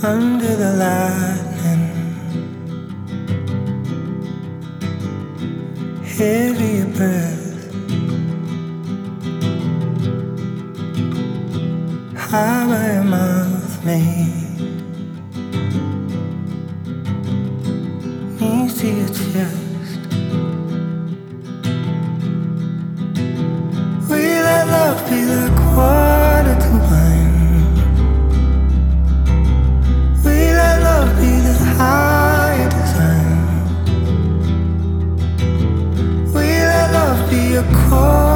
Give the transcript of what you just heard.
under the lightning. Heavy breath, high by your mouth, made knees to your chest. We let love be the quarter to wine. We let love be the higher design. We let love be a chord.